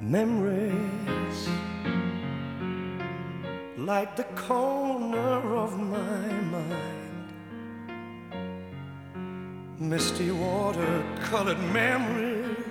Memories like the corner of my mind, misty water-colored memories